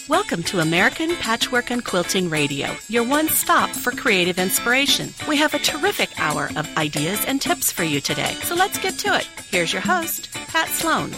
Welcome to American Patchwork and Quilting Radio, your one stop for creative inspiration. We have a terrific hour of ideas and tips for you today, so let's get to it. Here's your host, Pat Sloan.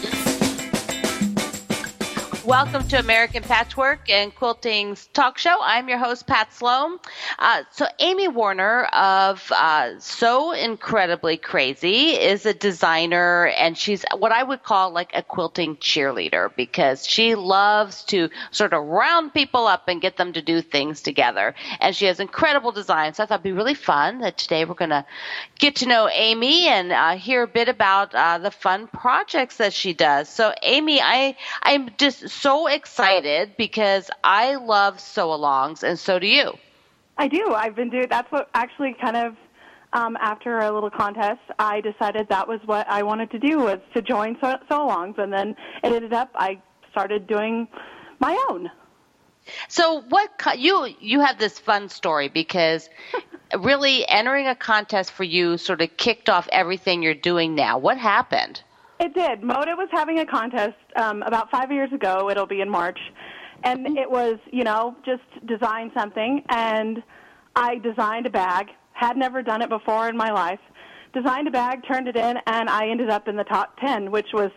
Welcome to American Patchwork and Quilting's talk show. I'm your host, Pat Sloan. So Amy Warner of So Incredibly Crazy is a designer, and she's what I would call like a quilting cheerleader because she loves to sort of round people up and get them to do things together. And she has incredible designs. So I thought it'd be really fun that today we're going to get to know Amy and hear a bit about the fun projects that she does. So Amy, I'm just so excited because I love sew-alongs, and so do you. I do. I've been doing. That's what actually kind of after a little contest, I decided that was what I wanted to do was to join sew-alongs, and then it ended up I started doing my own. So you have this fun story because really entering a contest for you sort of kicked off everything you're doing now. What happened? It did. Moda was having a contest about 5 years ago. It'll be in March. And it was, just design something. And I designed a bag. Had never done it before in my life. Designed a bag, turned it in, and I ended up in the top 10, which was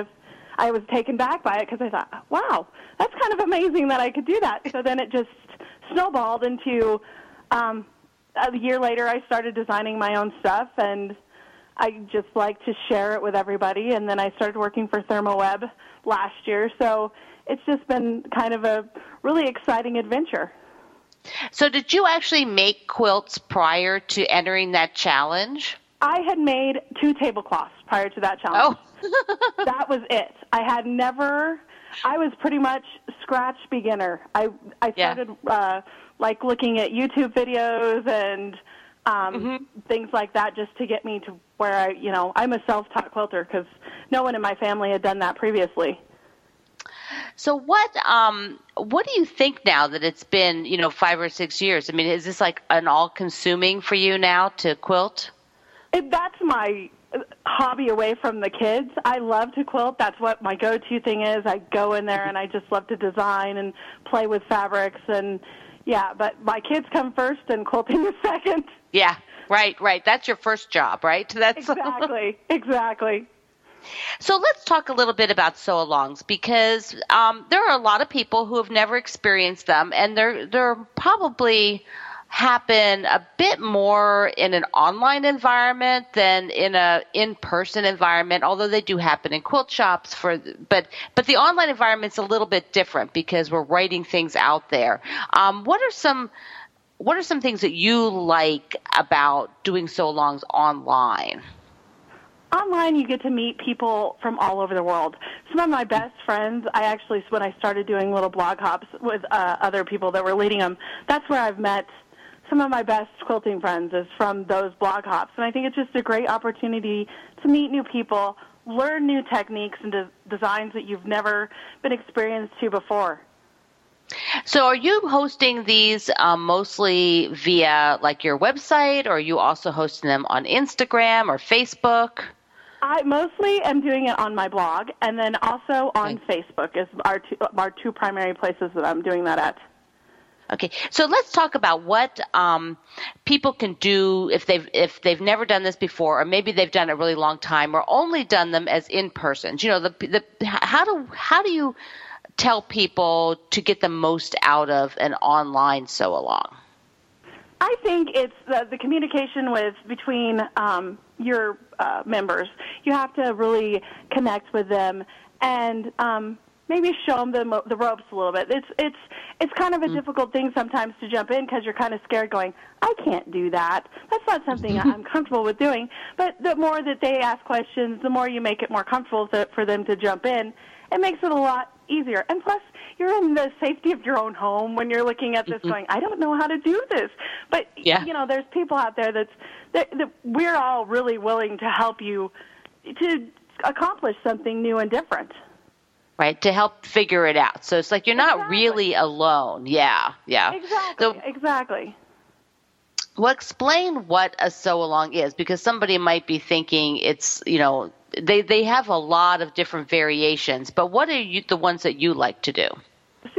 I was taken back by it because I thought, wow, that's kind of amazing that I could do that. So then it just snowballed into a year later I started designing my own stuff, and I just like to share it with everybody, and then I started working for ThermoWeb last year, so it's just been kind of a really exciting adventure. So did you actually make quilts prior to entering that challenge? I had made 2 tablecloths prior to that challenge. Oh. That was it. I was pretty much scratch beginner. I started looking at YouTube videos and things like that just to get me to where I'm a self-taught quilter because no one in my family had done that previously. So what do you think now that it's been, 5 or 6 years? I mean, is this like an all-consuming for you now to quilt? That's my hobby away from the kids. I love to quilt. That's what my go-to thing is. I go in there and I just love to design and play with fabrics and but my kids come first and quilting is second. Yeah, right. That's your first job, right? Exactly. So let's talk a little bit about sew-alongs because there are a lot of people who have never experienced them, and they're probably happen a bit more in an online environment than in a in-person environment, although they do happen in quilt shops but the online environment's a little bit different because we're writing things out there. What are some things that you like about doing sew-alongs online? Online, you get to meet people from all over the world. Some of my best friends, when I started doing little blog hops with other people that were leading them, that's where I've met some of my best quilting friends is from those blog hops. And I think it's just a great opportunity to meet new people, learn new techniques and designs that you've never been experienced to before. So are you hosting these mostly via like your website, or are you also hosting them on Instagram or Facebook? I mostly am doing it on my blog, and then also on Facebook is our two primary places that I'm doing that at. Okay, so let's talk about what people can do if they've never done this before, or maybe they've done it a really long time, or only done them as in person. How do you tell people to get the most out of an online sew-along? I think it's the communication between your members. You have to really connect with them and maybe show them the ropes a little bit. It's kind of a difficult thing sometimes to jump in because you're kind of scared going, I can't do that. That's not something I'm comfortable with doing. But the more that they ask questions, the more you make it more comfortable for them to jump in. It makes it a lot easier. And plus, you're in the safety of your own home when you're looking at this going, I don't know how to do this. But, there's people out there that we're all really willing to help you to accomplish something new and different. Right, to help figure it out. So it's like you're not really alone. Yeah. Exactly. Well, explain what a sew-along is, because somebody might be thinking it's, they have a lot of different variations, but what are the ones that you like to do? See,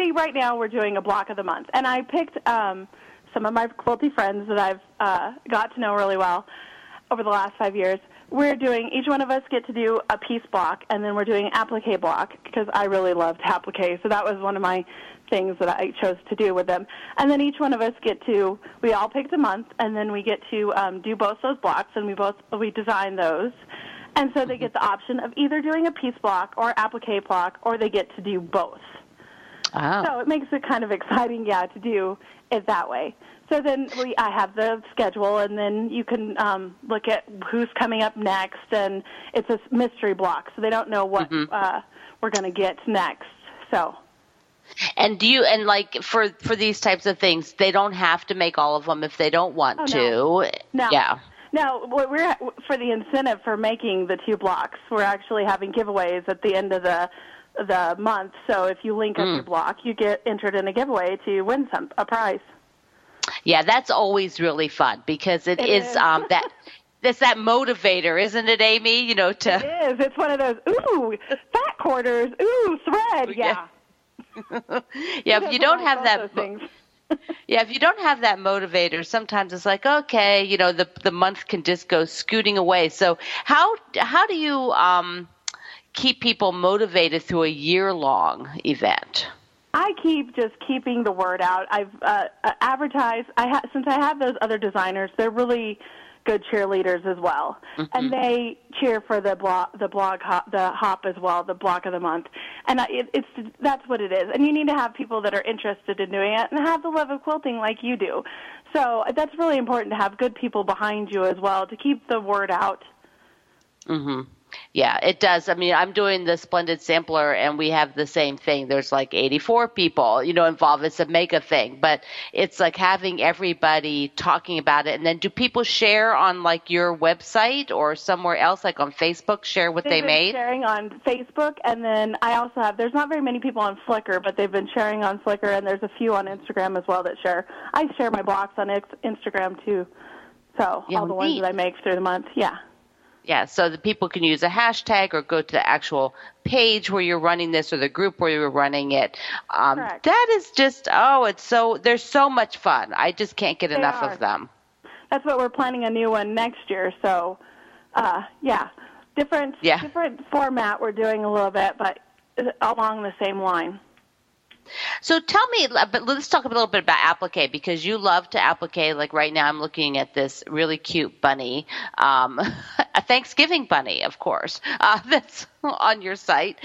basically right now we're doing a block of the month. And I picked some of my quilty friends that I've got to know really well over the last 5 years. We're doing, each one of us get to do a piece block, and then we're doing applique block because I really loved applique. So that was one of my things that I chose to do with them. And then each one of us we all picked a month, and then we get to do both those blocks, and we design those. And so they get the option of either doing a piece block or applique block, or they get to do both. Oh. So it makes it kind of exciting, to do it that way. So then I have the schedule, and then you can look at who's coming up next, and it's a mystery block, so they don't know what we're going to get next. So. And like for these types of things, they don't have to make all of them if they don't want to. No. Yeah. No, we're for the incentive for making the 2 blocks. We're actually having giveaways at the end of the month. So if you link up your block, you get entered in a giveaway to win a prize. Yeah, that's always really fun because it is that. That's that motivator, isn't it, Amy? It is. It's one of those, fat quarters, thread, yeah. Yeah, if you don't have that, if you don't have that motivator, sometimes it's like, okay, the month can just go scooting away. So how do you keep people motivated through a year-long event? I keep just keeping the word out. I've advertised. Since I have those other designers, they're really good cheerleaders as well, and they cheer for the hop as well, the block of the month, and that's what it is. And you need to have people that are interested in doing it and have the love of quilting like you do. So that's really important to have good people behind you as well to keep the word out. Mm-hmm. Yeah, it does. I mean, I'm doing the Splendid Sampler, and we have the same thing. There's like 84 people, involved. It's a mega thing, but it's like having everybody talking about it. And then do people share on like your website or somewhere else, like on Facebook, share what they made? Sharing on Facebook, and then I also have, there's not very many people on Flickr, but they've been sharing on Flickr, and there's a few on Instagram as well that share. I share my blocks on Instagram too, so all the ones that I make through the month, yeah. Yeah, so the people can use a hashtag or go to the actual page where you're running this or the group where you're running it. That is just, they're so much fun. I just can't get enough of them. That's what we're planning a new one next year. So, different format we're doing a little bit, but along the same line. So tell me, but let's talk a little bit about applique because you love to applique. Like right now I'm looking at this really cute bunny, a Thanksgiving bunny, of course, that's on your site.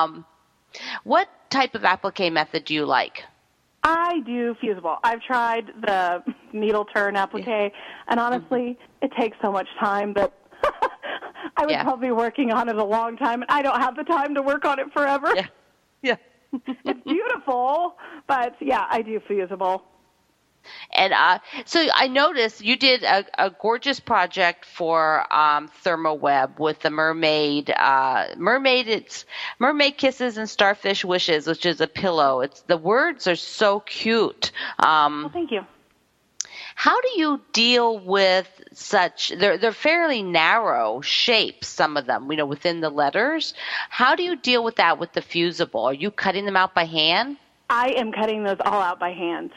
What type of applique method do you like? I do fusible. I've tried the needle turn applique, and honestly, it takes so much time that I would probably be working on it a long time, and I don't have the time to work on it forever. Yeah. It's beautiful, but I do fusible. And so I noticed you did a gorgeous project for ThermoWeb with the mermaid. It's Mermaid Kisses and Starfish Wishes, which is a pillow. The words are so cute. Well, thank you. How do you deal with such? They're fairly narrow shapes, some of them, within the letters. How do you deal with that with the fusible? Are you cutting them out by hand? I am cutting those all out by hand.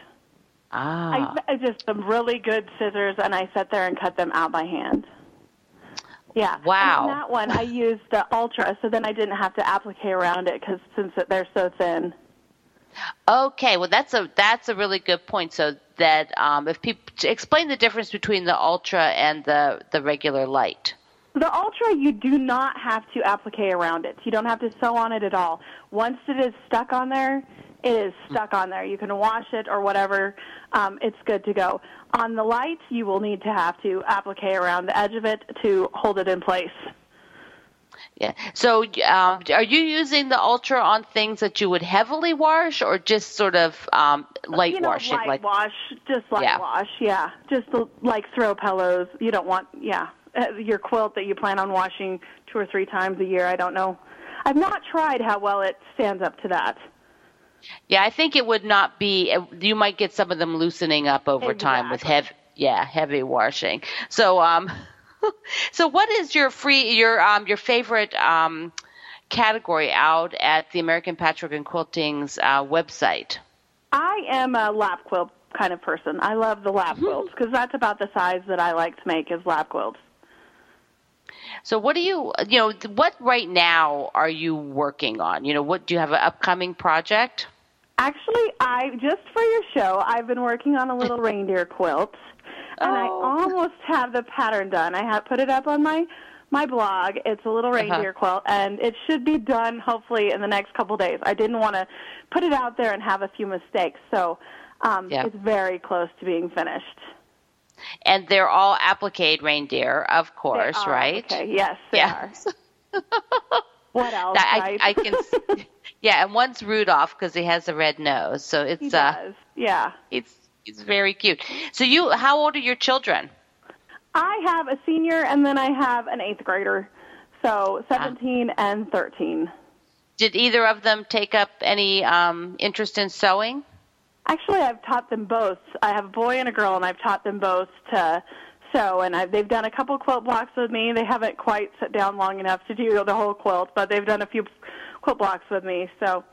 I just some really good scissors, and I sit there and cut them out by hand. Yeah. Wow. And on that one, I used the Ultra, so then I didn't have to applique around it since they're so thin. Okay, well that's a really good point. So that if people explain the difference between the Ultra and the regular light. The Ultra, you do not have to applique around it. You don't have to sew on it at all. Once it is stuck on there, it is stuck on there. You can wash it or whatever. It's good to go. On the light, you will need to have to applique around the edge of it to hold it in place. Yeah. So are you using the Ultra on things that you would heavily wash or just sort of light washing? Light wash, just light wash, yeah. Just like throw pillows. You don't want, your quilt that you plan on washing 2 or 3 times a year. I don't know. I've not tried how well it stands up to that. Yeah, I think it would not be, you might get some of them loosening up over time with heavy washing. So, so what is your favorite category out at the American Patchwork and Quilting's website? I am a lap quilt kind of person. I love the lap quilts because that's about the size that I like to make is lap quilts. So what what right now are you working on? What do you have an upcoming project? Actually, just for your show, I've been working on a little reindeer quilt, and I almost have the pattern done. I have put it up on my blog. It's a little reindeer quilt, and it should be done hopefully in the next couple days. I didn't want to put it out there and have a few mistakes, so it's very close to being finished. And they're all applique reindeer, of course, right? Okay. Yes, they are. What else? I can. Yeah, and one's Rudolph because he has a red nose, so it's he does. Yeah, it's very cute. So how old are your children? I have a senior, and then I have an 8th grader, so 17 and 13. Did either of them take up any interest in sewing? Actually, I've taught them both. I have a boy and a girl, and I've taught them both to sew, and they've done a couple quilt blocks with me. They haven't quite sat down long enough to do the whole quilt, but they've done a few quilt blocks with me. So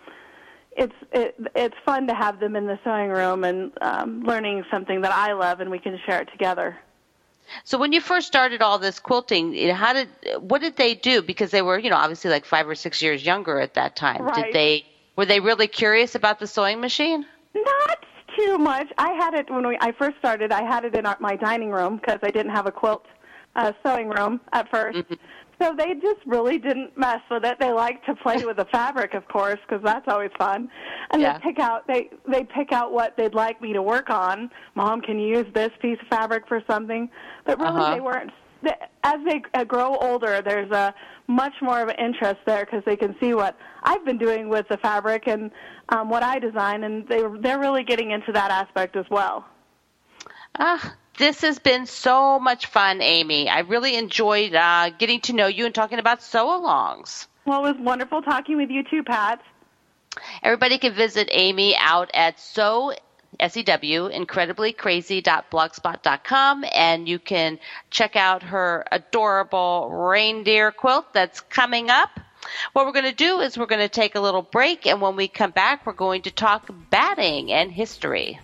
it's fun to have them in the sewing room and learning something that I love, and we can share it together. So when you first started all this quilting, what did they do? Because they were, obviously like 5 or 6 years younger at that time. Right. Were they really curious about the sewing machine? Not too much. I had it when I first started. I had it in my dining room because I didn't have a quilt sewing room at first. Mm-hmm. So they just really didn't mess with it. They like to play with the fabric, of course, because that's always fun. And they pick out what they'd like me to work on. Mom, can you use this piece of fabric for something? But really, they weren't. As they grow older, there's a much more of an interest there because they can see what I've been doing with the fabric and what I design, and they're really getting into that aspect as well. This has been so much fun, Amy. I really enjoyed getting to know you and talking about sew-alongs. Well, it was wonderful talking with you too, Pat. Everybody can visit Amy out at incrediblycrazy.blogspot.com, and you can check out her adorable reindeer quilt that's coming up. What we're going to do is we're going to take a little break, and when we come back, we're going to talk batting and history.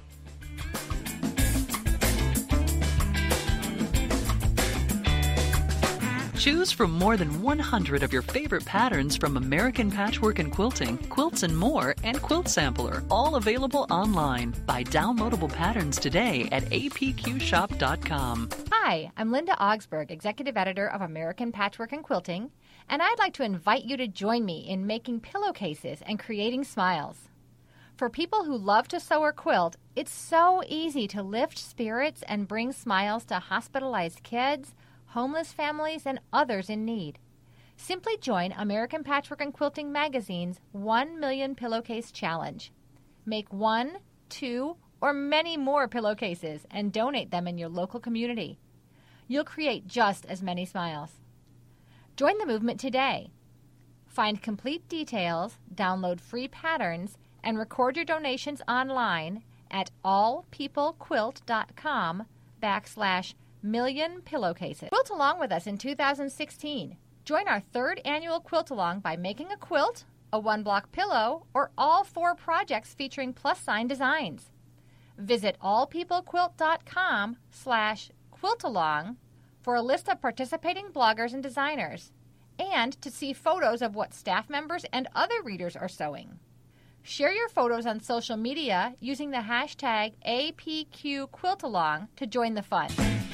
Choose from more than 100 of your favorite patterns from American Patchwork and Quilting, Quilts and More, and Quilt Sampler, all available online. Buy downloadable patterns today at apqshop.com. Hi, I'm Linda Augsburg, Executive Editor of American Patchwork and Quilting, and I'd like to invite you to join me in making pillowcases and creating smiles. For people who love to sew or quilt, it's so easy to lift spirits and bring smiles to hospitalized kids, homeless families, and others in need. Simply join American Patchwork and Quilting Magazine's 1 Million Pillowcase Challenge. Make 1, 2, or many more pillowcases and donate them in your local community. You'll create just as many smiles. Join the movement today. Find complete details, download free patterns, and record your donations online at allpeoplequilt.com/million pillowcases. Quilt along with us in 2016. Join our 3rd annual Quilt Along by making a quilt, a 1-block pillow, or all 4 projects featuring plus-sign designs. Visit allpeoplequilt.com/quiltalong for a list of participating bloggers and designers, and to see photos of what staff members and other readers are sewing. Share your photos on social media using the hashtag APQQuiltalong to join the fun.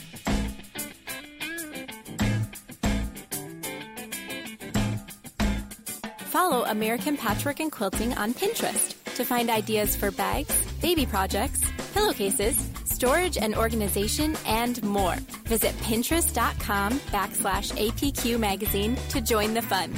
Follow American Patchwork and Quilting on Pinterest to find ideas for bags, baby projects, pillowcases, storage and organization, and more. Visit pinterest.com/APQ magazine to join the fun.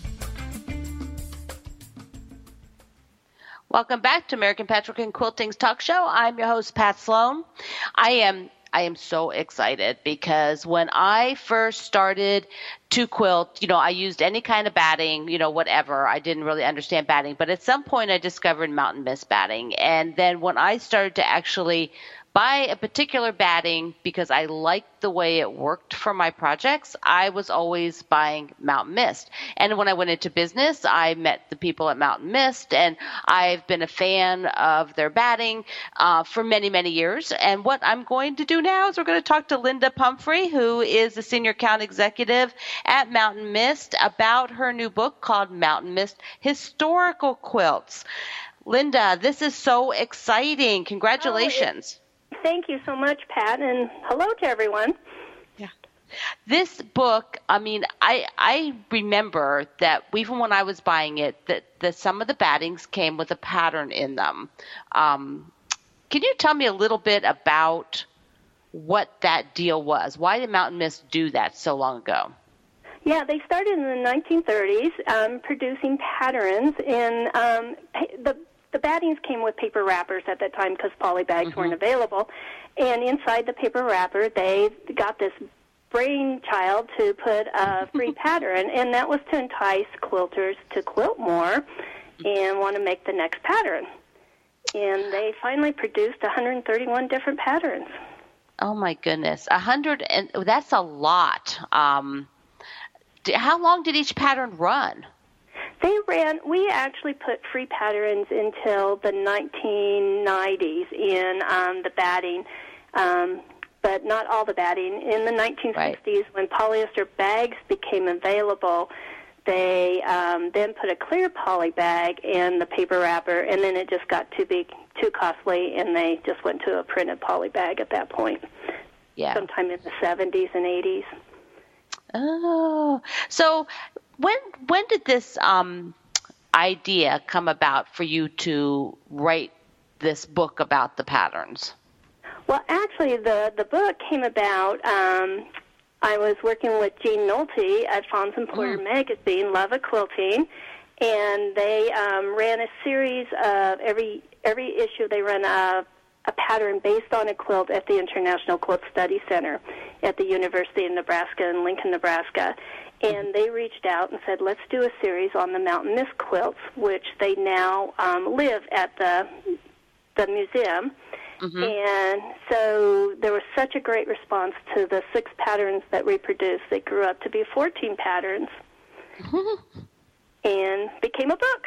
Welcome back to American Patchwork and Quilting's talk show. I'm your host, Pat Sloan. I am so excited because when I first started to quilt. I used any kind of batting, whatever. I didn't really understand batting, but at some point I discovered Mountain Mist batting. And then when I started to actually buy a particular batting because I liked the way it worked for my projects, I was always buying Mountain Mist. And when I went into business, I met the people at Mountain Mist, and I've been a fan of their batting for many, many years. And what I'm going to do now is we're going to talk to Linda Pumphrey, who is the Senior Account Executive at Mountain Mist, about her new book called Mountain Mist Historical Quilts. Linda, this is so exciting. Congratulations. Thank you so much, Pat, and hello to everyone. Yeah. This book, I remember that even when I was buying it, that some of the battings came with a pattern in them. Can you tell me a little bit about what that deal was? Why did Mountain Mist do that so long ago? Yeah, they started in the 1930s producing patterns in the battings came with paper wrappers at that time because poly bags weren't available. And inside the paper wrapper, they got this brainchild to put a free pattern, and that was to entice quilters to quilt more and want to make the next pattern. And they finally produced 131 different patterns. Oh, my goodness. 100, and that's a lot. How long did each pattern run? We actually put free patterns until the 1990s in the batting, but not all the batting. In the 1960s, when polyester bags became available, they then put a clear poly bag in the paper wrapper, and then it just got too big, too costly, and they just went to a printed poly bag at that point, sometime in the 70s and 80s. Oh, so when did this idea come about for you to write this book about the patterns? Well, actually, the book came about. I was working with Jean Nolte at Fons and Porter magazine, Love of Quilting, and they ran a series of every issue. They ran a pattern based on a quilt at the International Quilt Study Center at the University of Nebraska in Lincoln, Nebraska. And they reached out and said, let's do a series on the Mountain Mist quilts, which they now live at the museum. And so there was such a great response to the 6 patterns that we produced. They grew up to be 14 patterns and became a book.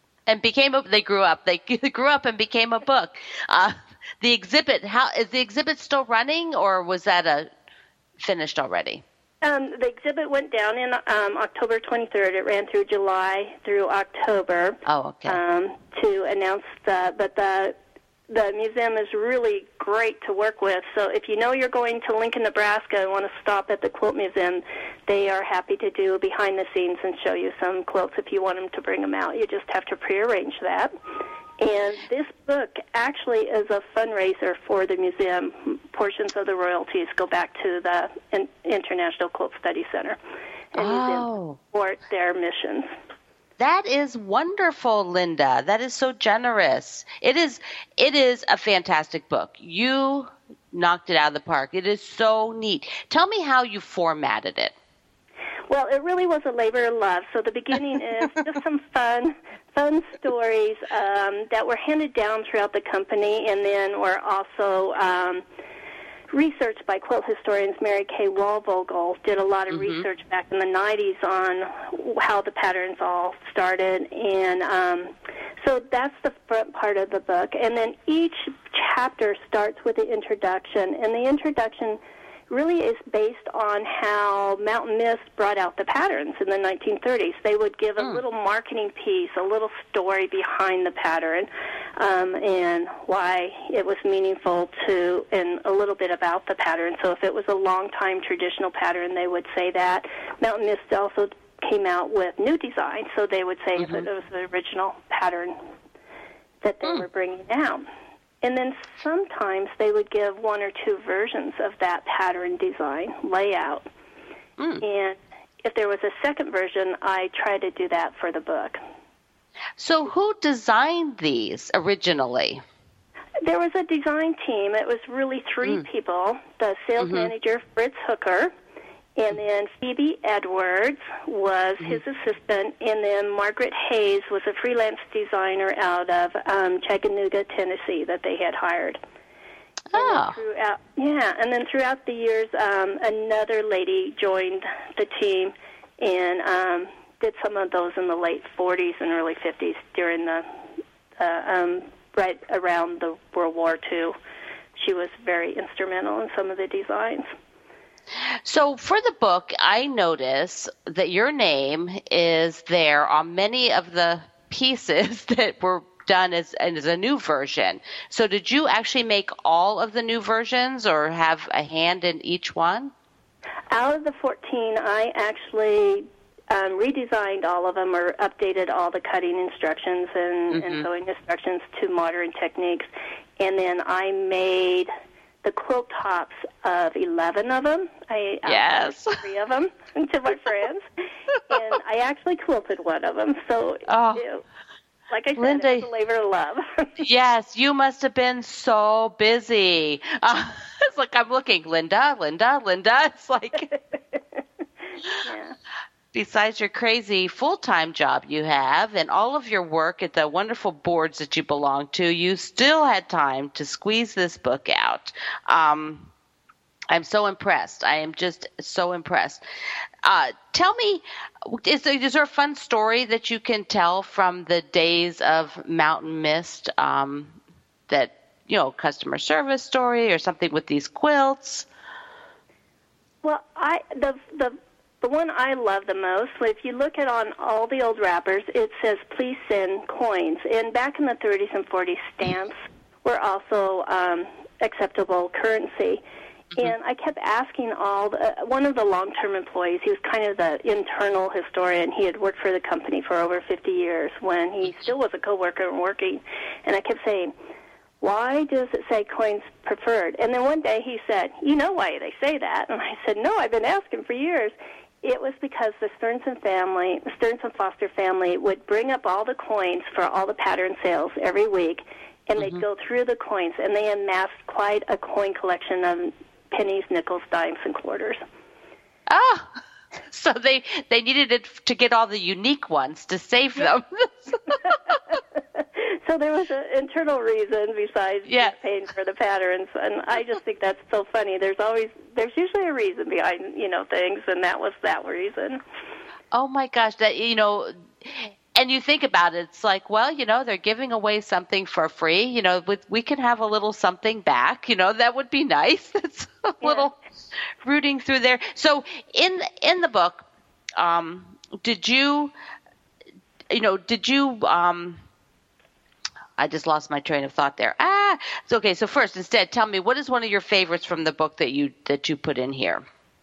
They grew up and became a book. The exhibit, is the exhibit still running, or was that finished already? The exhibit went down in October 23rd. It ran through July through October. Oh, okay. To announce but the museum is really great to work with. So if you know you're going to Lincoln, Nebraska and want to stop at the Quilt Museum, they are happy to do behind the scenes and show you some quilts if you want them to bring them out. You just have to prearrange that. And this book actually is a fundraiser for the museum. Portions of the royalties go back to the International Quilt Study Center and museums support their missions. That is wonderful, Linda. That is so generous. It is a fantastic book. You knocked it out of the park. It is so neat. Tell me how you formatted it. Well, it really was a labor of love. So the beginning is just some fun stories that were handed down throughout the company, and then were also research by quilt historians. Mary Kay Walvogel did a lot of research back in the 90s on how the patterns all started, and so that's the front part of the book. And then each chapter starts with the introduction, and the introduction really is based on how Mountain Mist brought out the patterns in the 1930s. They would give a little marketing piece, a little story behind the pattern, and why it was meaningful to, and a little bit about the pattern. So if it was a long-time traditional pattern, they would say that. Mountain Mist also came out with new designs, so they would say if it was the original pattern that they were bringing out. And then sometimes they would give 1 or 2 versions of that pattern design layout. And if there was a second version, I try to do that for the book. So who designed these originally? There was a design team. It was really 3 people, the sales manager, Fritz Hooker, And then Phoebe Edwards was his assistant, and then Margaret Hayes was a freelance designer out of Chattanooga, Tennessee, that they had hired. Oh. And then throughout the years, another lady joined the team and did some of those in the late 40s and early 50s during the right around the World War II. She was very instrumental in some of the designs. So for the book, I notice that your name is there on many of the pieces that were done as a new version. So did you actually make all of the new versions or have a hand in each one? Out of the 14, I actually redesigned all of them or updated all the cutting instructions and sewing instructions to modern techniques. And then I made the quilt tops of 11 of them. I yes. 3 of them to my friends. And I actually quilted one of them. So, like I said, Linda, it's a labor of love. Yes, you must have been so busy. It's like I'm looking, Linda. It's like, Yeah. Besides your crazy full-time job you have and all of your work at the wonderful boards that you belong to, you still had time to squeeze this book out. I'm so impressed. I am just so impressed. Tell me, is there a fun story that you can tell from the days of Mountain Mist, customer service story or something with these quilts? Well, the one I love the most, if you look at on all the old wrappers, it says, please send coins. And back in the 30s and 40s, stamps were also acceptable currency. And I kept asking one of the long-term employees, he was kind of the internal historian. He had worked for the company for over 50 years when he still was a coworker and working. And I kept saying, why does it say coins preferred? And then one day he said, you know why they say that? And I said, no, I've been asking for years. It was because the Stearns and Foster family would bring up all the coins for all the pattern sales every week, and they'd go through the coins, and they amassed quite a coin collection of pennies, nickels, dimes, and quarters. Oh, so they needed it to get all the unique ones to save them. So there was an internal reason besides just paying for the patterns, and I just think that's so funny. There's usually a reason behind things, and that was that reason. Oh my gosh, and you think about it, it's like, well, they're giving away something for free. We can have a little something back. That would be nice. It's a little rooting through there. So in the book, did you I just lost my train of thought there. It's okay. So first, instead, tell me, what is one of your favorites from the book that you put in here?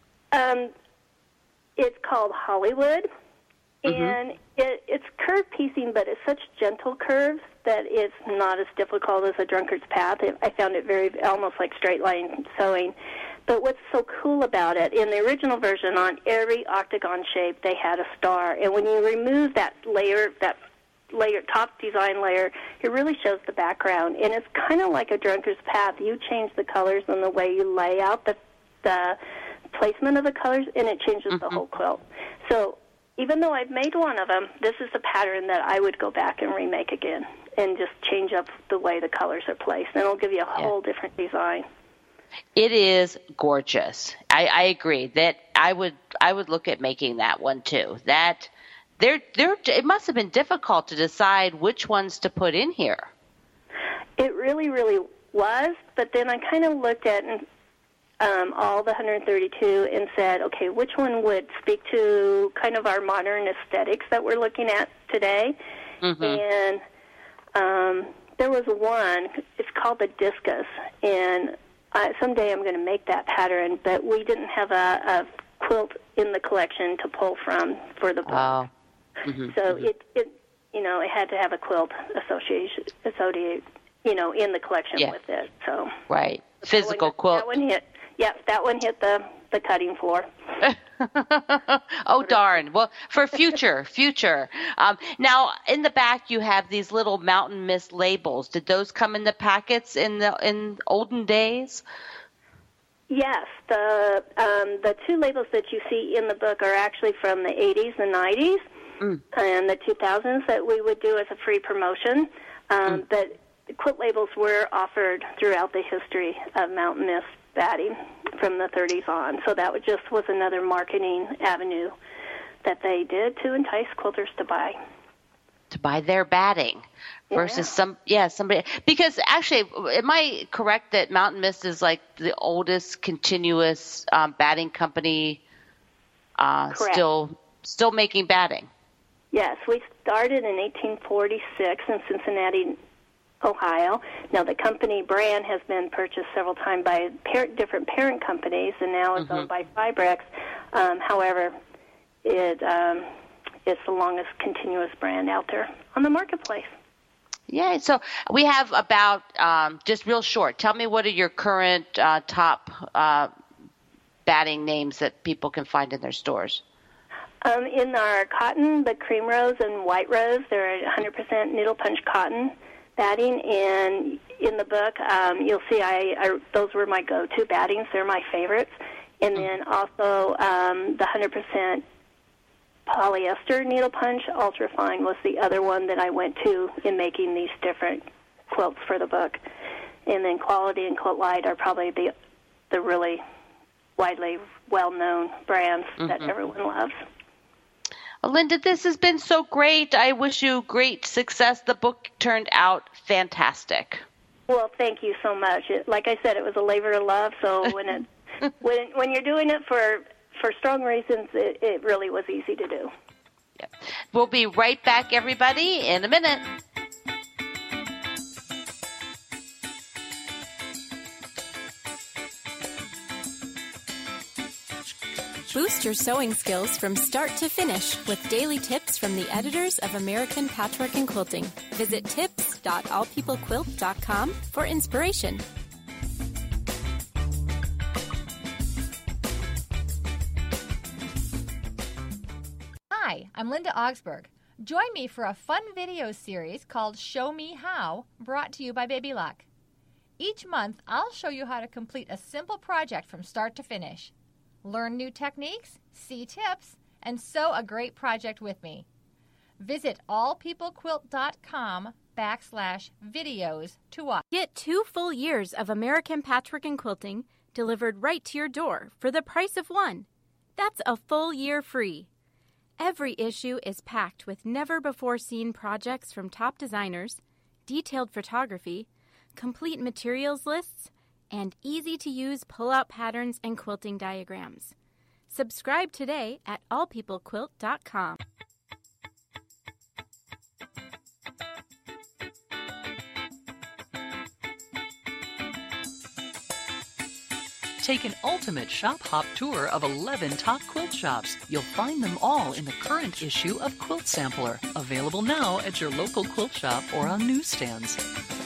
It's called Hollywood, and it's curve piecing, but it's such gentle curves that it's not as difficult as a drunkard's path. I found it very almost like straight line sewing. But what's so cool about it, in the original version, on every octagon shape, they had a star. And when you remove that layer, top design layer, it really shows the background. And it's kind of like a drunkard's path. You change the colors and the way you lay out the placement of the colors, and it changes the whole quilt. So even though I've made one of them, this is a pattern that I would go back and remake again and just change up the way the colors are placed. And it'll give you a whole different design. It is gorgeous. I agree that I would look at making that one too. That it must have been difficult to decide which ones to put in here. It really, really was. But then I kind of looked at all the 132 and said, okay, which one would speak to kind of our modern aesthetics that we're looking at today? And there was one. It's called the Discus, and someday I'm going to make that pattern, but we didn't have a quilt in the collection to pull from for the book. Oh. So it had to have a quilt associated, in the collection with it. So right, physical quilt. That one hit. Yep, that one hit the cutting floor. Oh, darn. Well, for future. Now, in the back, you have these little Mountain Mist labels. Did those come in the packets in olden days? Yes, the two labels that you see in the book are actually from the 80s and 90s and the 2000s that we would do as a free promotion. But quilt labels were offered throughout the history of Mountain Mist batting from the 30s on. So that was another marketing avenue that they did to entice quilters to buy. To buy their batting versus somebody, because actually, am I correct that Mountain Mist is like the oldest continuous batting company still making batting? Yes, we started in 1846 in Cincinnati, Ohio. Now the company brand has been purchased several times by different parent companies, and now it's owned by Fibrex. However, it's the longest continuous brand out there on the marketplace. Yeah, so we have about, just real short, tell me what are your current top batting names that people can find in their stores? In our cotton, the cream rose and white rose, they're 100% needle punch cotton batting, and in the book you'll see those were my go-to battings. They're my favorites. And then also the 100% polyester needle punch ultrafine was the other one that I went to in making these different quilts for the book. And then Quality and Quilt Light are probably the really widely well-known brands that everyone loves. Linda, this has been so great. I wish you great success. The book turned out fantastic. Well, thank you so much. Like I said, it was a labor of love, so when you're doing it for strong reasons, it really was easy to do. Yep. We'll be right back, everybody, in a minute. Boost your sewing skills from start to finish with daily tips from the editors of American Patchwork and Quilting. Visit tips.allpeoplequilt.com for inspiration. Hi, I'm Linda Augsburg. Join me for a fun video series called Show Me How, brought to you by Baby Lock. Each month, I'll show you how to complete a simple project from start to finish. Learn new techniques, see tips, and sew a great project with me. Visit allpeoplequilt.com/videos to watch. Get 2 full years of American Patchwork and Quilting delivered right to your door for the price of 1. That's a full year free. Every issue is packed with never-before-seen projects from top designers, detailed photography, complete materials lists, and easy-to-use pull-out patterns and quilting diagrams. Subscribe today at allpeoplequilt.com. Take an ultimate shop-hop tour of 11 top quilt shops. You'll find them all in the current issue of Quilt Sampler, available now at your local quilt shop or on newsstands.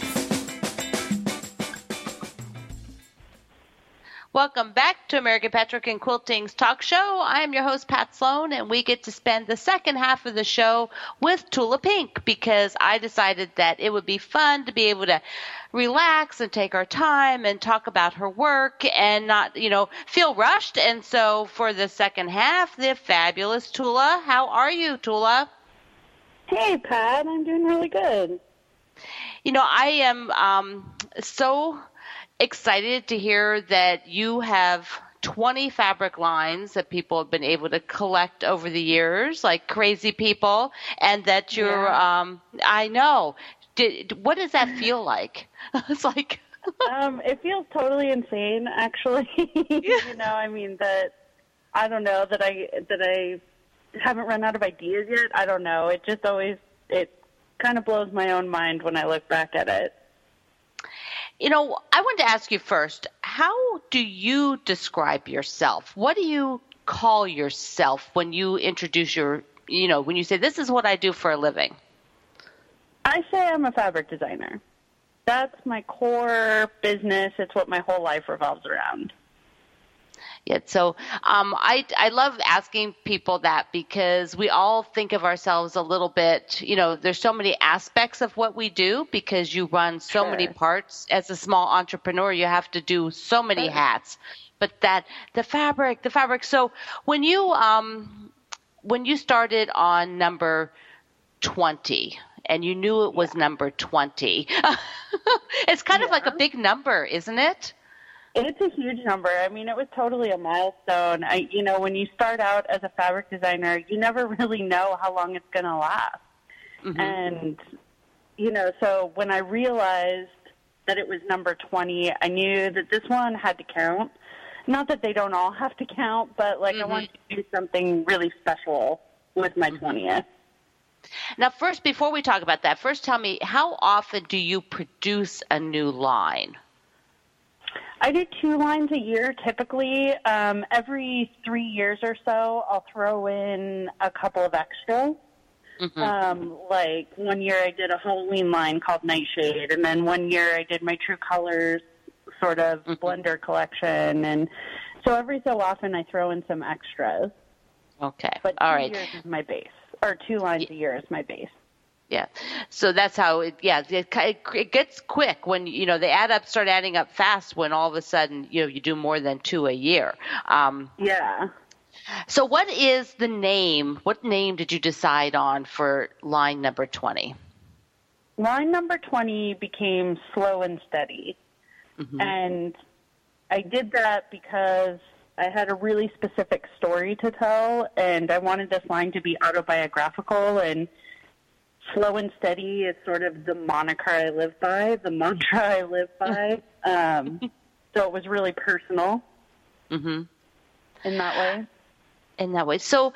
Welcome back to American Patchwork and Quilting's talk show. I am your host, Pat Sloan, and we get to spend the second half of the show with Tula Pink because I decided that it would be fun to be able to relax and take our time and talk about her work and not, feel rushed. And so for the second half, the fabulous Tula. How are you, Tula? Hey, Pat. I'm doing really good. I am so excited to hear that you have 20 fabric lines that people have been able to collect over the years, like crazy people, and that you're, I know. What does that feel like? It's like... it feels totally insane, actually. I don't know, that I haven't run out of ideas yet. I don't know. It just it kind of blows my own mind when I look back at it. I wanted to ask you first, how do you describe yourself? What do you call yourself when you introduce when you say, this is what I do for a living? I say I'm a fabric designer. That's my core business. It's what my whole life revolves around. Yeah, so I love asking people that because we all think of ourselves a little bit, there's so many aspects of what we do because you run so many parts. As a small entrepreneur, you have to do so many hats. But the fabric. So when you started on number 20 and you knew it was number 20, it's kind of like a big number, isn't it? It's a huge number. I mean, it was totally a milestone. When you start out as a fabric designer, you never really know how long it's going to last. Mm-hmm. And, so when I realized that it was number 20, I knew that this one had to count. Not that they don't all have to count, but I wanted to do something really special with my 20th. Now, first, before we talk about that, first tell me, how often do you produce a new line? I do 2 lines a year, typically. Every 3 years or so, I'll throw in a couple of extras. Mm-hmm. Like one year I did a Halloween line called Nightshade, and then one year I did my True Colors sort of blender collection. And so every so often I throw in some extras. Okay. But 2 years is my base, or 2 lines a year is my base. Yeah. So that's how it gets quick when, they start adding up fast when all of a sudden, you do more than 2 a year. Yeah. So what is the name? What name did you decide on for line number 20? Line number 20 became Slow and Steady. Mm-hmm. And I did that because I had a really specific story to tell, and I wanted this line to be autobiographical, and Slow and Steady is sort of the moniker I live by, the mantra I live by. So it was really personal in that way. So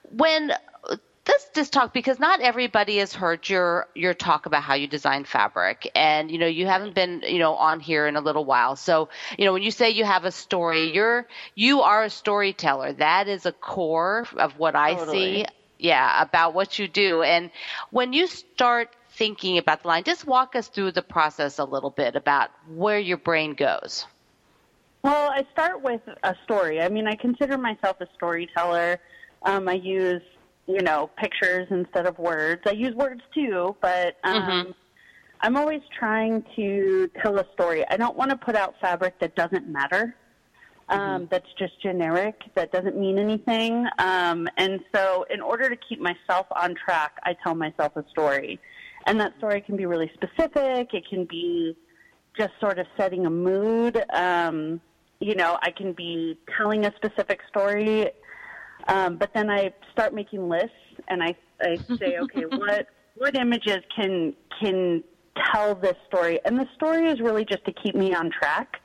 let's just talk, because not everybody has heard your talk about how you design fabric, and you haven't been on here in a little while. So when you say you have a story, you are a storyteller. That is a core of what I see. Yeah, about what you do. And when you start thinking about the line, just walk us through the process a little bit about where your brain goes. Well, I start with a story. I mean, I consider myself a storyteller. I use, pictures instead of words. I use words too, but I'm always trying to tell a story. I don't want to put out fabric that doesn't matter. That's just generic, that doesn't mean anything. And so in order to keep myself on track, I tell myself a story. And that story can be really specific. It can be just sort of setting a mood. I can be telling a specific story. But then I start making lists, and I say, okay, what images can tell this story? And the story is really just to keep me on track.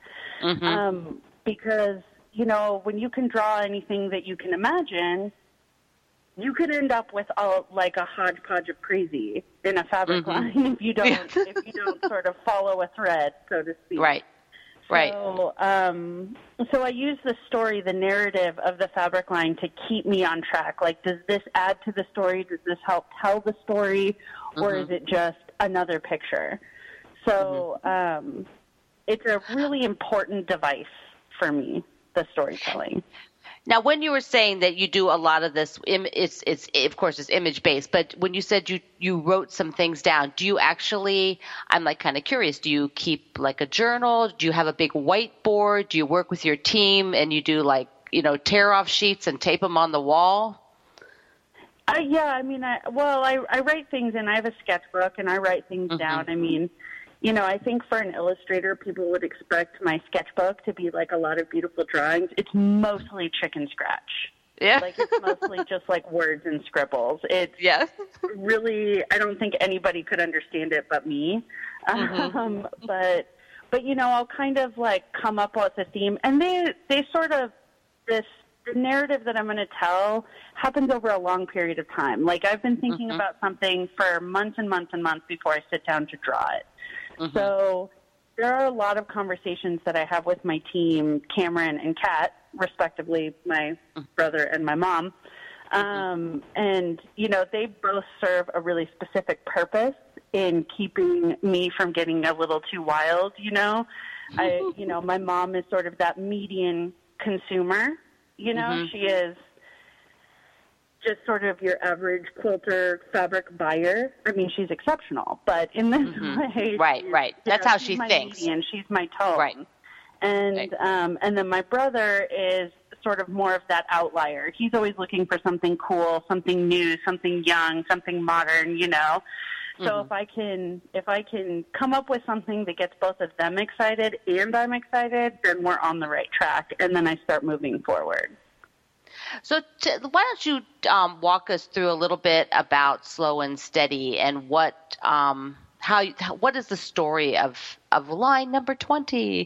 Because, when you can draw anything that you can imagine, you could end up with a hodgepodge of crazy in a fabric line if you don't sort of follow a thread, so to speak. Right. So I use the story, the narrative of the fabric line to keep me on track. Like, does this add to the story? Does this help tell the story? Or is it just another picture? So it's a really important device for me, the storytelling. Now, when you were saying that you do a lot of this, it's of course it's image based. But when you said you wrote some things down, do you actually? I'm kind of curious. Do you keep a journal? Do you have a big whiteboard? Do you work with your team and you do tear off sheets and tape them on the wall? Yeah, I mean, I write things in. I have a sketchbook and I write things down. I mean, I think for an illustrator, people would expect my sketchbook to be a lot of beautiful drawings. It's mostly chicken scratch. Yeah. It's mostly just words and scribbles. It's really, I don't think anybody could understand it but me. But I'll kind of come up with a theme, and they sort of, the narrative that I'm going to tell happens over a long period of time. I've been thinking about something for months and months and months before I sit down to draw it. So there are a lot of conversations that I have with my team, Cameron and Kat, respectively, my brother and my mom. And, they both serve a really specific purpose in keeping me from getting a little too wild, my mom is sort of that median consumer. You know, she is just sort of your average quilter fabric buyer. I mean, she's exceptional, but in this way, right. That's how she thinks. And she's my tone. Right. And and then my brother is sort of more of that outlier. He's always looking for something cool, something new, something young, something modern, you know. So if I can come up with something that gets both of them excited and I'm excited, then we're on the right track, and then I start moving forward. So why don't you walk us through a little bit about Slow and Steady and what is the story of line number 20?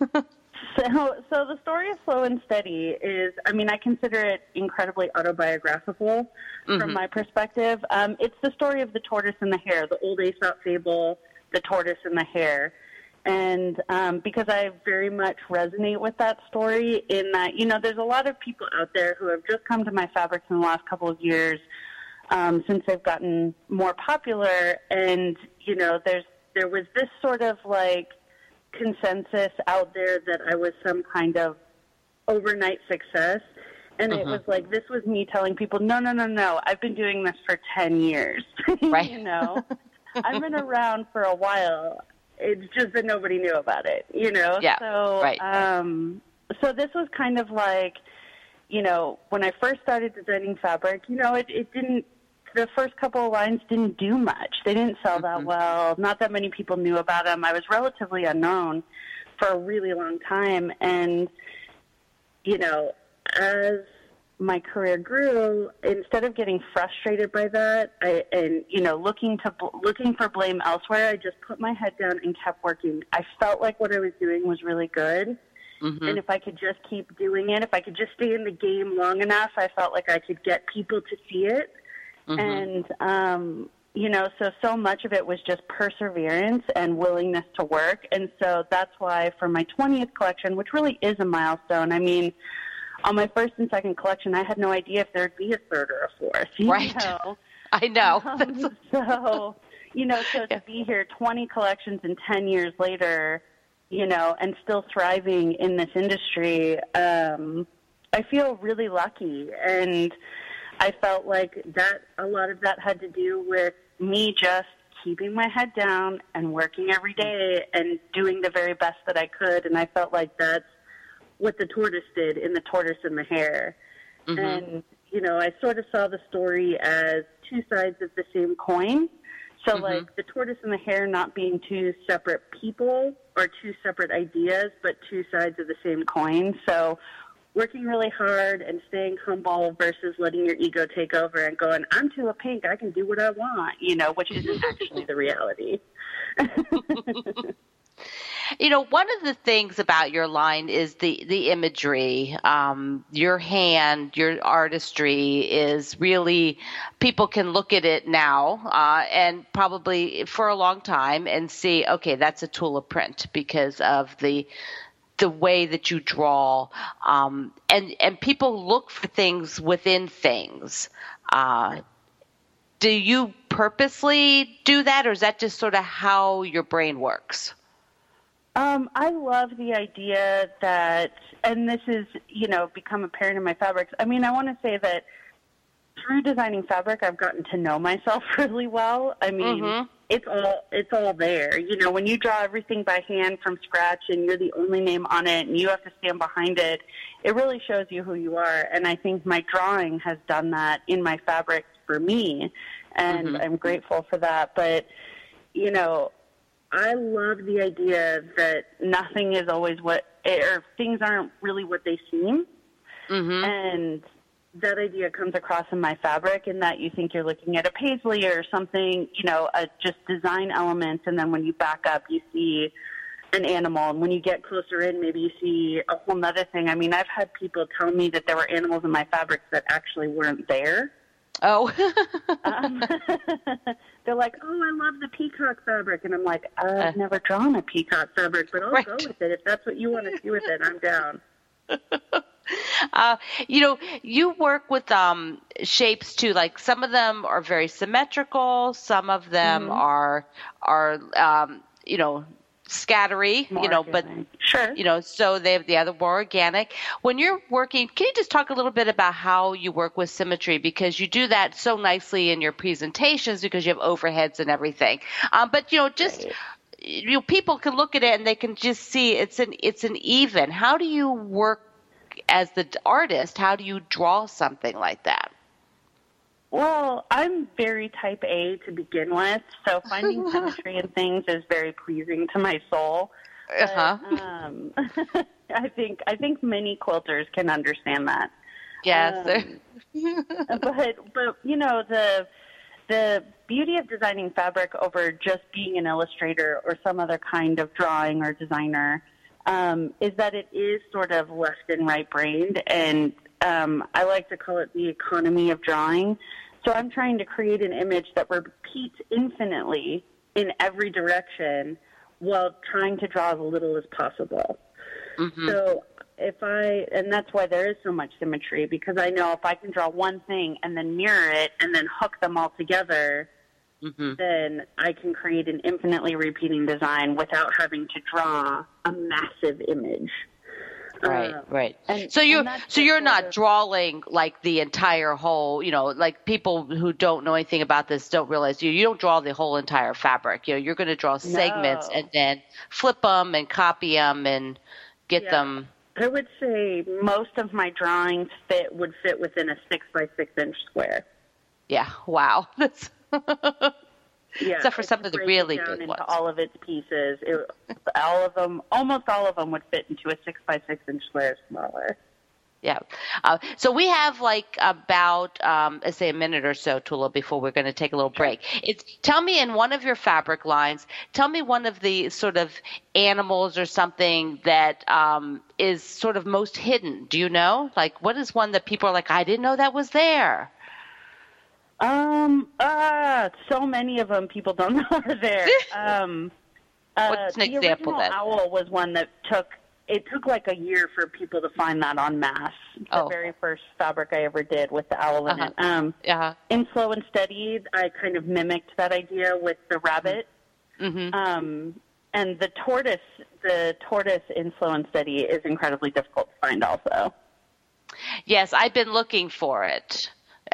So the story of Slow and Steady is, I mean, I consider it incredibly autobiographical from my perspective. It's the story of the tortoise and the hare, the old Aesop fable, the tortoise and the hare. And because I very much resonate with that story in that, you know, there's a lot of people out there who have just come to my fabrics in the last couple of years since they've gotten more popular. And, you know, there was this sort of like consensus out there that I was some kind of overnight success. And it was like, this was me telling people, no, I've been doing this for 10 years. Right. You know, I've been around for a while. It's just that nobody knew about it, you know? Yeah, so, right. So this was kind of like, you know, when I first started designing fabric, you know, it didn't, the first couple of lines didn't do much. They didn't sell that well. Not that many people knew about them. I was relatively unknown for a really long time. And, you know, as my career grew, instead of getting frustrated by that and, you know, looking for blame elsewhere, I just put my head down and kept working. I felt like what I was doing was really good. And if I could just keep doing it, if I could just stay in the game long enough, I felt like I could get people to see it. And, you know, so much of it was just perseverance and willingness to work. And so that's why for my 20th collection, which really is a milestone, I mean, on my first and second collection, I had no idea if there'd be a third or a fourth. Right. Know? I know. So, you know, to be here 20 collections and 10 years later, you know, and still thriving in this industry, I feel really lucky. And I felt like that a lot of that had to do with me just keeping my head down and working every day and doing the very best that I could. And I felt like that's what the tortoise did in The Tortoise and the Hare. And, you know, I sort of saw the story as two sides of the same coin. So, like, the tortoise and the hare not being two separate people or two separate ideas, but two sides of the same coin. So working really hard and staying humble versus letting your ego take over and going, I'm Tula Pink, I can do what I want, you know, which isn't actually the reality. You know, one of the things about your line is the imagery. Your hand, your artistry is really, people can look at it now and probably for a long time and see, okay, that's a Tula print because of the way that you draw. And people look for things within things. Do you purposely do that, or is that just sort of how your brain works? I love the idea that, and this is, you know, become apparent in my fabrics. I mean, I want to say that through designing fabric, I've gotten to know myself really well. I mean, it's all there. You know, when you draw everything by hand from scratch and you're the only name on it and you have to stand behind it, it really shows you who you are. And I think my drawing has done that in my fabrics for me, and I'm grateful for that. But, you know, I love the idea that nothing is always or things aren't really what they seem. And that idea comes across in my fabric in that you think you're looking at a paisley or something, you know, just design elements. And then when you back up, you see an animal. And when you get closer in, maybe you see a whole nother thing. I mean, I've had people tell me that there were animals in my fabrics that actually weren't there. Oh. They're like, oh, I love the peacock fabric. And I'm like, I've never drawn a peacock fabric, but I'll go with it. If that's what you want to do with it, I'm down. You know, you work with shapes too. Like some of them are very symmetrical. Some of them are you know, scattery, More but organic. Sure. so they have the other more organic. When you're working, can you just talk a little bit about how you work with symmetry? Because you do that so nicely in your presentations because you have overheads and everything. But just people can look at it and they can just see it's an even. How do you work as the artist? How do you draw something like that? Well, I'm very type A to begin with, so finding symmetry in things is very pleasing to my soul. But, I think many quilters can understand that. Yes. But the beauty of designing fabric over just being an illustrator or some other kind of drawing or designer is that it is sort of left and right brained, and I like to call it the economy of drawing. So I'm trying to create an image that repeats infinitely in every direction while trying to draw as little as possible. Mm-hmm. So and that's why there is so much symmetry, because I know if I can draw one thing and then mirror it and then hook them all together, then I can create an infinitely repeating design without having to draw a massive image. Right. So you're not drawing like the entire whole, like people who don't know anything about this don't realize you don't draw the whole entire fabric. You're going to draw segments and then flip them and copy them and get them. I would say most of my drawings would fit within a 6 by 6 inch square. Yeah. Wow. That's except for some of the really big ones. Into all of its pieces, almost all of them would fit into a 6 by 6 inch square smaller. Yeah. So we have about, let's say a minute or so, Tula, before we're going to take a little break. Tell me in one of your fabric lines, tell me one of the sort of animals or something that is sort of most hidden. Do you know? Like, what is one that people are like, I didn't know that was there? So many of them people don't know are there. What's an example the original then? Owl was one that took like a year for people to find that en masse. The very first fabric I ever did with the owl in it. In Slow and Steady, I kind of mimicked that idea with the rabbit. Mm-hmm. And the tortoise in Slow and Steady is incredibly difficult to find also. Yes, I've been looking for it.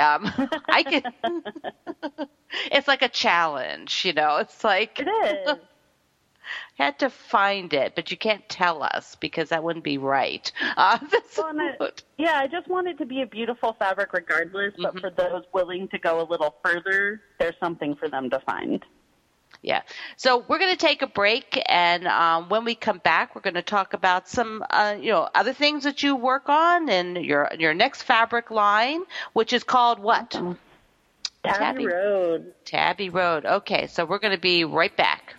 It's like a challenge, It's like it is. Had to find it, but you can't tell us because that wouldn't be right. I just want it to be a beautiful fabric regardless, but for those willing to go a little further, there's something for them to find. Yeah. So we're going to take a break, and when we come back, we're going to talk about some, other things that you work on in your next fabric line, which is called what? Tabby Road. Tabby Road. Okay. So we're going to be right back.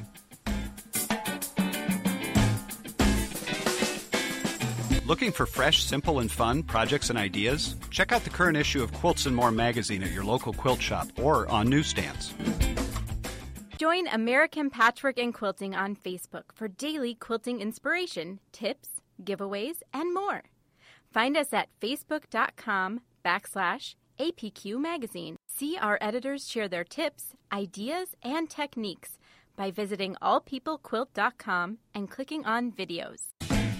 Looking for fresh, simple, and fun projects and ideas? Check out the current issue of Quilts and More magazine at your local quilt shop or on newsstands. Join American Patchwork and Quilting on Facebook for daily quilting inspiration, tips, giveaways, and more. Find us at facebook.com/APQ Magazine. See our editors share their tips, ideas, and techniques by visiting allpeoplequilt.com and clicking on videos.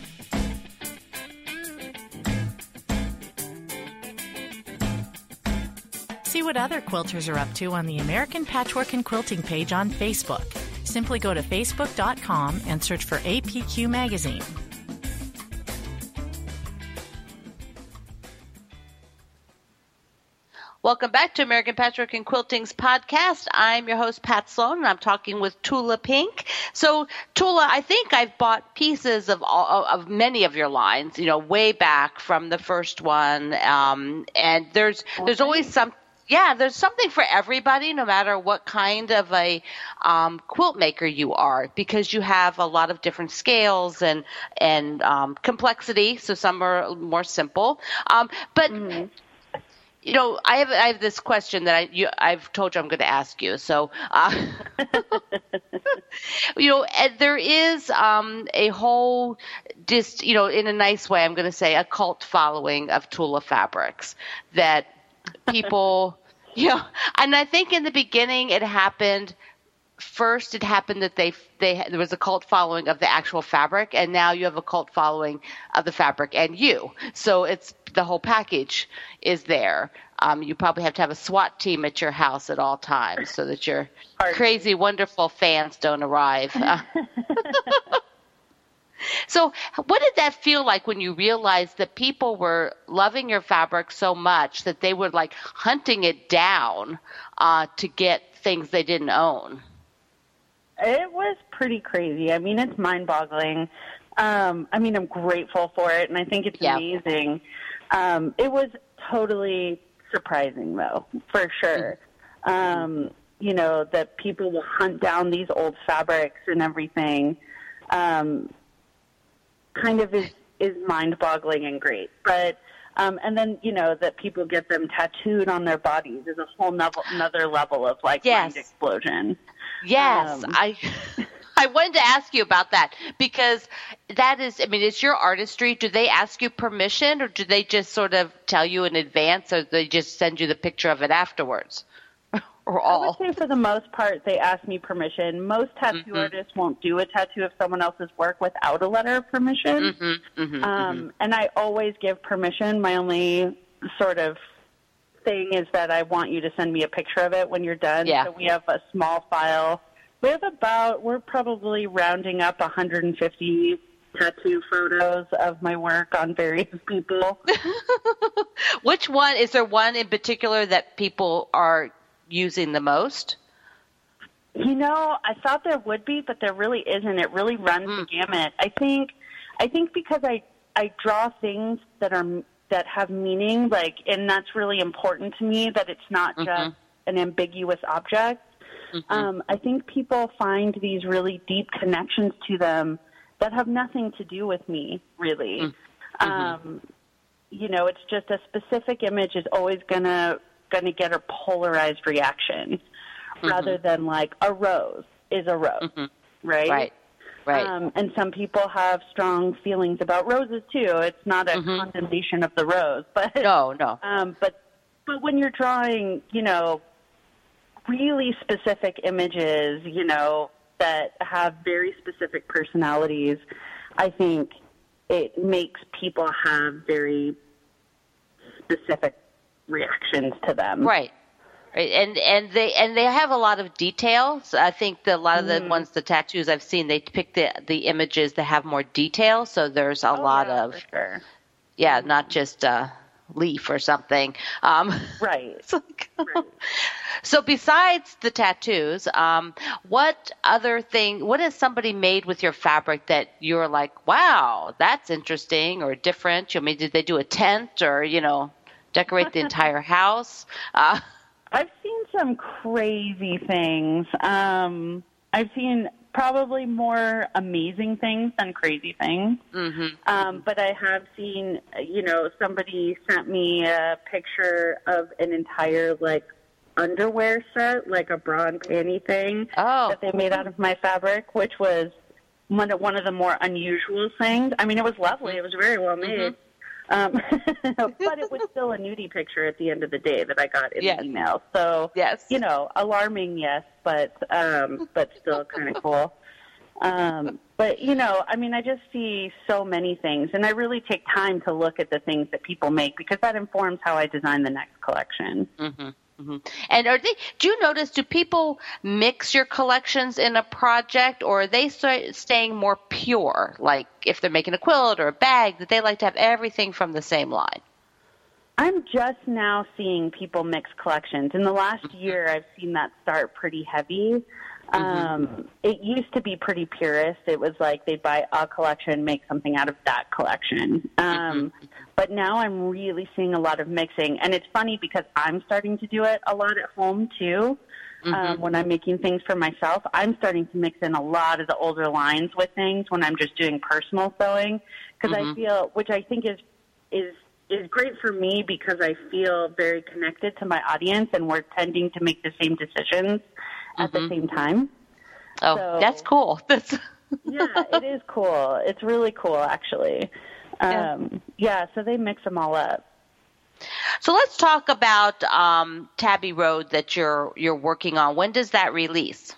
See what other quilters are up to on the American Patchwork and Quilting page on Facebook. Simply go to facebook.com and search for APQ Magazine. Welcome back to American Patchwork and Quilting's podcast. I'm your host, Pat Sloan, and I'm talking with Tula Pink. So, Tula, I think I've bought pieces of many of your lines, way back from the first one, and there's always some. Yeah, there's something for everybody, no matter what kind of a quilt maker you are, because you have a lot of different scales and complexity. So some are more simple, but. I have this question that I've told you I'm going to ask you. So, there is a whole, in a nice way, I'm going to say a cult following of Tula fabrics that people, and I think in the beginning it happened first it happened that there was a cult following of the actual fabric, and now you have a cult following of the fabric and you. So it's the whole package is there. You probably have to have a SWAT team at your house at all times so that your crazy, wonderful fans don't arrive. So what did that feel like when you realized that people were loving your fabric so much that they were like hunting it down to get things they didn't own? It was pretty crazy. I mean, it's mind-boggling. I'm grateful for it, and I think it's amazing. It was totally surprising, though, for sure. That people will hunt down these old fabrics and everything. Kind of is mind-boggling and great. But and then, that people get them tattooed on their bodies is a whole another level of, mind explosion. Yes, I wanted to ask you about that because that is, it's your artistry. Do they ask you permission, or do they just sort of tell you in advance, or they just send you the picture of it afterwards? Or all? I would say for the most part, they ask me permission. Most tattoo artists won't do a tattoo of someone else's work without a letter of permission. And I always give permission. My only sort of thing is that I want you to send me a picture of it when you're done. Yeah. So we have a small file. We're probably rounding up 150 tattoo photos of my work on various people. Which one? Is there one in particular that people are using the most? I thought there would be, but there really isn't. It really runs the gamut. I think because I draw things that have meaning, and that's really important to me, that it's not just an ambiguous object. I think people find these really deep connections to them that have nothing to do with me, really. It's just a specific image is always gonna get a polarized reaction rather than like a rose is a rose, right? Right. And some people have strong feelings about roses too. It's not a condemnation of the rose, but no. But when you're drawing, really specific images, that have very specific personalities, I think it makes people have very specific reactions to them. Right. And they have a lot of details. I think that a lot of the tattoos I've seen, they pick the images that have more detail. So there's a lot of, for sure. Not just a leaf or something. Right. So besides the tattoos, what has somebody made with your fabric that you're like, wow, that's interesting or different? Did they do a tent or, decorate the entire house? I've seen some crazy things. I've seen probably more amazing things than crazy things. But I have seen, somebody sent me a picture of an entire, underwear set, like a bra and panty thing that they made out of my fabric, which was one of the more unusual things. It was lovely. It was very well made. But it was still a nudie picture at the end of the day that I got in the email. So, alarming, yes, but still kind of cool. But, I just see so many things, and I really take time to look at the things that people make because that informs how I design the next collection. And do you notice, do people mix your collections in a project, or are they staying more pure? Like if they're making a quilt or a bag, that they like to have everything from the same line? I'm just now seeing people mix collections. In the last year, I've seen that start pretty heavy. It used to be pretty purist. It was like they'd buy a collection, make something out of that collection. But now I'm really seeing a lot of mixing. And it's funny because I'm starting to do it a lot at home, too. When I'm making things for myself, I'm starting to mix in a lot of the older lines with things when I'm just doing personal sewing. Because I feel, which I think is great for me because I feel very connected to my audience and we're tending to make the same decisions at the same time. Oh, so, that's cool. Yeah, it is cool. It's really cool, actually. So they mix them all up. So let's talk about Tabby Road that you're working on. When does that release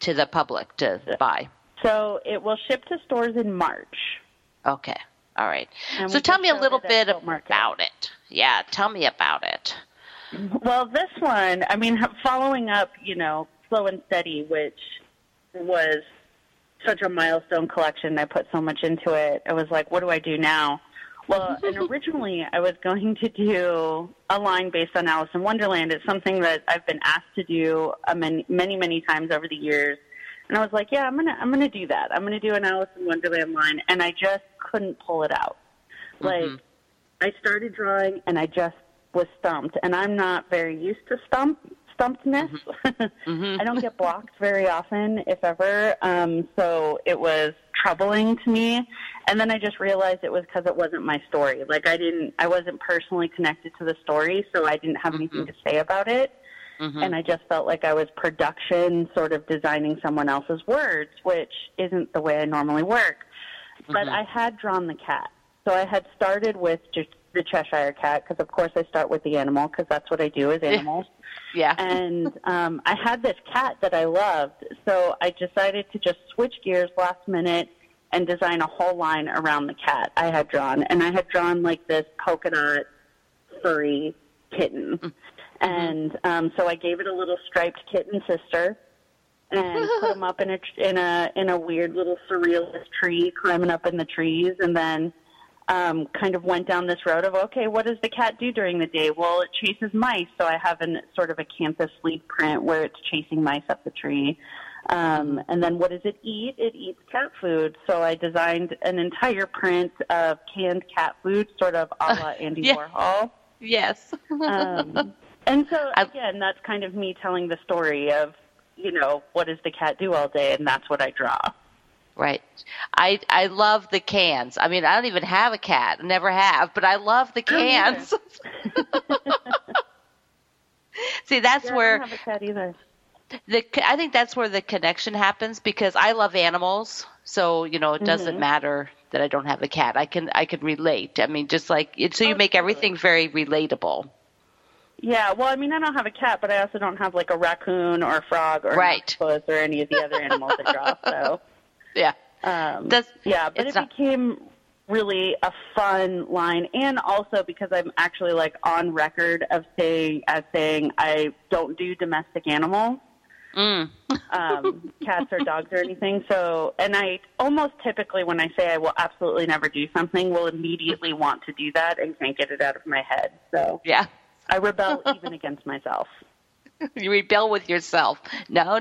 to the public to buy? So it will ship to stores in March. Okay. All right. And So tell me a little bit about it. Yeah, tell me about it. Well, this one, I mean, following up, Slow and Steady, which was such a milestone collection. I put so much into it. I was like, what do I do now? Well, and originally I was going to do a line based on Alice in Wonderland. It's something that I've been asked to do many times over the years. And I was like, yeah, I'm gonna do that. I'm gonna do an Alice in Wonderland line, and I just couldn't pull it out. Like, I started drawing, and I just was stumped. And I'm not very used to stumpedness. I don't get blocked very often, if ever. So it was troubling to me. And then I just realized it was because it wasn't my story. Like, I wasn't personally connected to the story, so I didn't have anything to say about it. And I just felt like I was production, sort of designing someone else's words, which isn't the way I normally work. But I had drawn the cat. So I had started with just the Cheshire Cat, because of course I start with the animal, because that's what I do is animals. Yeah. And I had this cat that I loved, so I decided to just switch gears last minute and design a whole line around the cat I had drawn. And I had drawn like this polka dot furry kitten. And so I gave it a little striped kitten sister and put him up in a weird little surrealist tree, climbing up in the trees, and then kind of went down this road of, okay, what does the cat do during the day? Well, it chases mice, so I have sort of a campus leaf print where it's chasing mice up the tree. And then what does it eat? It eats cat food. So I designed an entire print of canned cat food, sort of a la Andy Warhol. Yes. And so, again, that's kind of me telling the story of, what does the cat do all day? And that's what I draw. Right. I love the cans. I mean, I don't even have a cat. Never have, but I love the cans. See, that's where I don't have a cat either. I think that's where the connection happens, because I love animals. So, it doesn't matter that I don't have a cat. I can relate. I mean, just like so you make everything very relatable. Yeah, well, I mean, I don't have a cat, but I also don't have like a raccoon or a frog or an octopus or any of the other animals I draw. So yeah, but it became really a fun line, and also because I'm actually like on record of saying I don't do domestic animals, cats or dogs or anything. So, and I almost typically when I say I will absolutely never do something, will immediately want to do that and can't get it out of my head. So yeah. I rebel even against myself. You rebel with yourself. No.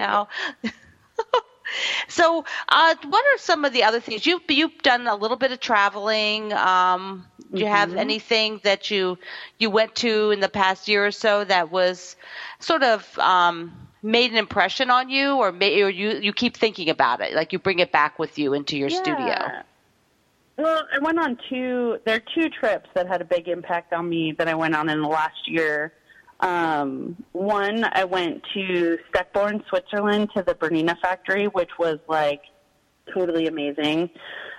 So, what are some of the other things you've done? A little bit of traveling. Do you have anything that you went to in the past year or so that was sort of made an impression on you, or you keep thinking about it, like you bring it back with you into your studio? Well, I went on there are two trips that had a big impact on me that I went on in the last year. One, I went to Steckborn, Switzerland, to the Bernina factory, which was like totally amazing.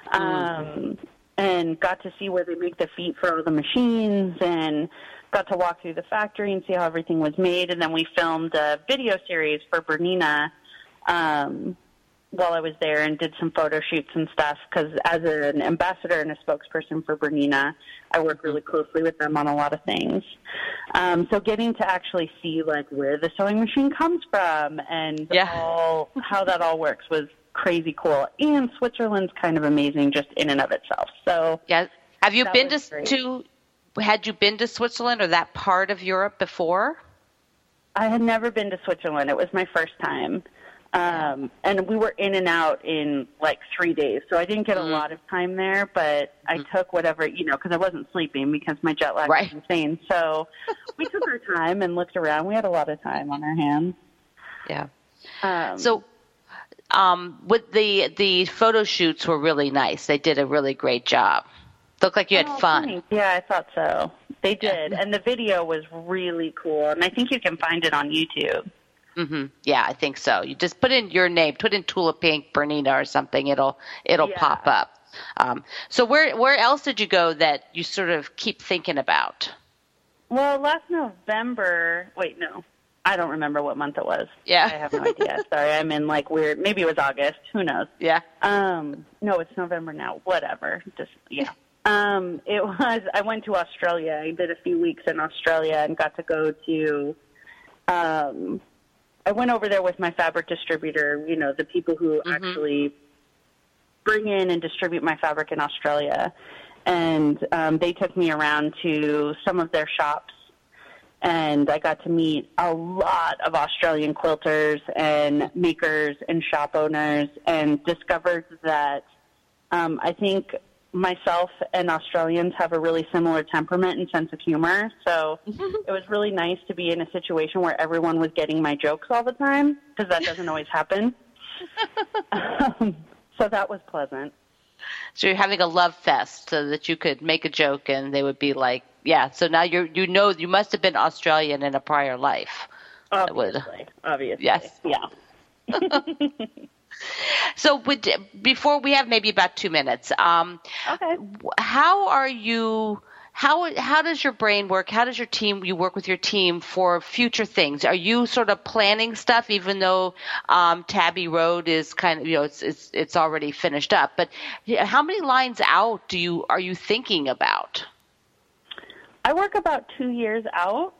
And got to see where they make the feet for all the machines, and got to walk through the factory and see how everything was made. And then we filmed a video series for Bernina, while I was there, and did some photo shoots and stuff, because as an ambassador and a spokesperson for Bernina, I work really closely with them on a lot of things. So getting to actually see like where the sewing machine comes from and how that all works was crazy cool. And Switzerland's kind of amazing just in and of itself. So yeah, have you been had you been to Switzerland or that part of Europe before? I had never been to Switzerland. It was my first time. And we were in and out in like 3 days, so I didn't get a lot of time there, but I took whatever, because I wasn't sleeping because my jet lag was insane. So we took our time and looked around. We had a lot of time on our hands. Yeah. So with the photo shoots were really nice. They did a really great job. Looked like you had fun. Thanks. Yeah, I thought so. They did. And the video was really cool, and I think you can find it on YouTube. Yeah, I think so. You just put in your name, put in Tulip Pink Bernina or something. It'll pop up. So where else did you go that you sort of keep thinking about? Well, last November. Wait, no. I don't remember what month it was. Yeah. I have no idea. Sorry, I'm in like weird, maybe it was August. Who knows? Yeah. No, it's November now. Whatever. Just, yeah. I went to Australia. I did a few weeks in Australia and got to go to, I went over there with my fabric distributor, you know, the people who actually bring in and distribute my fabric in Australia. And they took me around to some of their shops. And I got to meet a lot of Australian quilters and makers and shop owners, and discovered that I think myself and Australians have a really similar temperament and sense of humor. So it was really nice to be in a situation where everyone was getting my jokes all the time, because that doesn't always happen. So that was pleasant. So you're having a love fest so that you could make a joke and they would be like, yeah, so now you must have been Australian in a prior life. Obviously. Yes. Yeah. So before we have maybe about 2 minutes, okay. How does your brain work? How does you work with your team for future things? Are you sort of planning stuff, even though Tabby Road is kind of, you know, it's already finished up? But how many lines out are you thinking about? I work about 2 years out.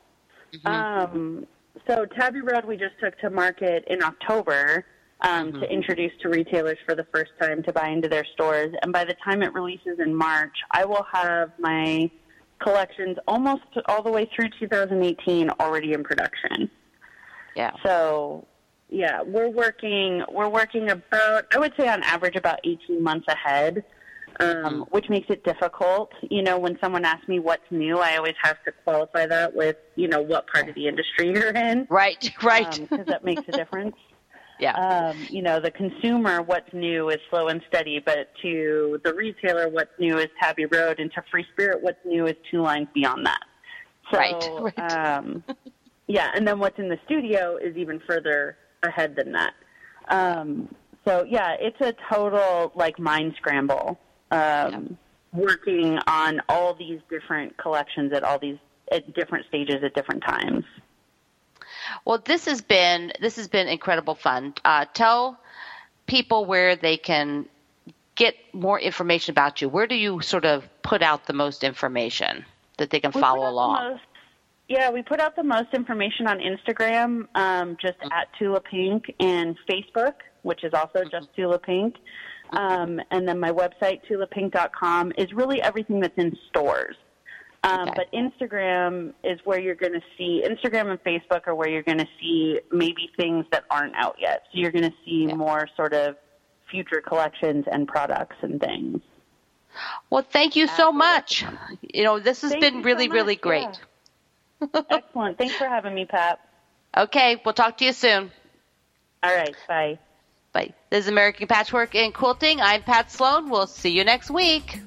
So Tabby Road we just took to market in October to introduce to retailers for the first time to buy into their stores. And by the time it releases in March, I will have my collections almost all the way through 2018 already in production. Yeah. So, yeah, we're working about, I would say on average about 18 months ahead, which makes it difficult. You know, when someone asks me what's new, I always have to qualify that with, you know, what part of the industry you're in. Right. Because that makes a difference. Yeah. You know, the consumer, what's new is Slow and Steady, but to the retailer, what's new is Tabby Road, and to Free Spirit, what's new is 2 lines beyond that. So, right. Yeah, and then what's in the studio is even further ahead than that. So, yeah, it's a total, like, mind scramble, working on all these different collections at different stages at different times. Well, this has been incredible fun. Tell people where they can get more information about you. Where do you sort of put out the most information that they can follow along? We put out the most information on Instagram, just at Tula Pink, and Facebook, which is also just Tula Pink. And then my website, tulapink.com, is really everything that's in stores. But Instagram is where you're going to see, Instagram and Facebook are where you're going to see maybe things that aren't out yet. So you're going to see more sort of future collections and products and things. Well, thank you so much. You know, this has been really, really great. Yeah. Excellent. Thanks for having me, Pat. Okay. We'll talk to you soon. All right. Bye. Bye. This is American Patchwork and Quilting. I'm Pat Sloan. We'll see you next week.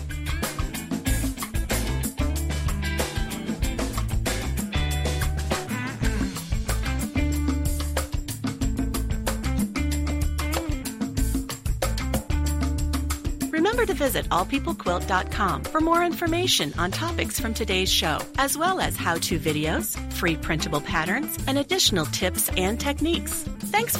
Remember to visit allpeoplequilt.com for more information on topics from today's show, as well as how-to videos, free printable patterns, and additional tips and techniques. Thanks for